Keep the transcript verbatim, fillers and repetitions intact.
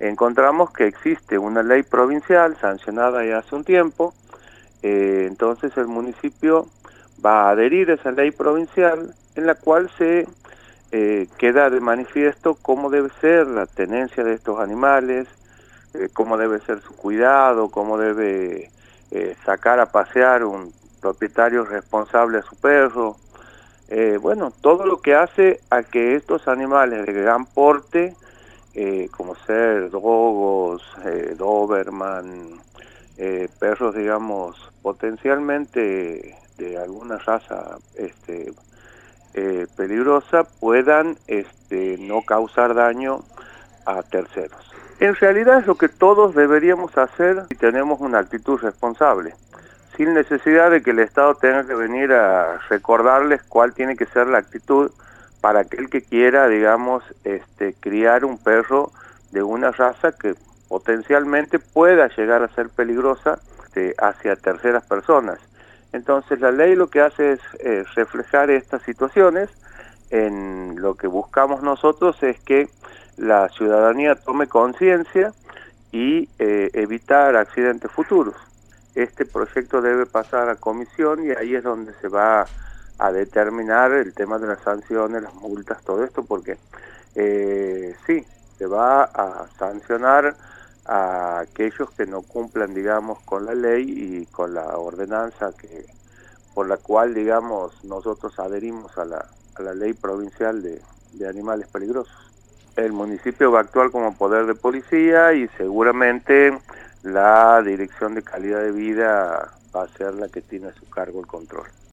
encontramos que existe una ley provincial sancionada ya hace un tiempo, eh, entonces el municipio va a adherir a esa ley provincial en la cual se eh, queda de manifiesto cómo debe ser la tenencia de estos animales, eh, cómo debe ser su cuidado, cómo debe eh, sacar a pasear un propietario responsable a su perro. Eh, bueno, todo lo que hace a que estos animales de gran porte, eh, como ser dogos, eh, doberman, eh, perros, digamos, potencialmente de alguna raza este, eh, peligrosa, puedan este, no causar daño a terceros. En realidad es lo que todos deberíamos hacer si tenemos una actitud responsable, sin necesidad de que el Estado tenga que venir a recordarles cuál tiene que ser la actitud para aquel que quiera, digamos, este, criar un perro de una raza que potencialmente pueda llegar a ser peligrosa este, hacia terceras personas. Entonces la ley lo que hace es eh, reflejar estas situaciones. En lo que buscamos nosotros es que la ciudadanía tome conciencia y eh, evitar accidentes futuros. Este proyecto debe pasar a comisión y ahí es donde se va a determinar el tema de las sanciones, las multas, todo esto, porque eh, sí, se va a sancionar a aquellos que no cumplan, digamos, con la ley y con la ordenanza que por la cual, digamos, nosotros adherimos a la, a la ley provincial de, de animales peligrosos. El municipio va a actuar como poder de policía y seguramente la Dirección de Calidad de Vida va a ser la que tiene a su cargo el control.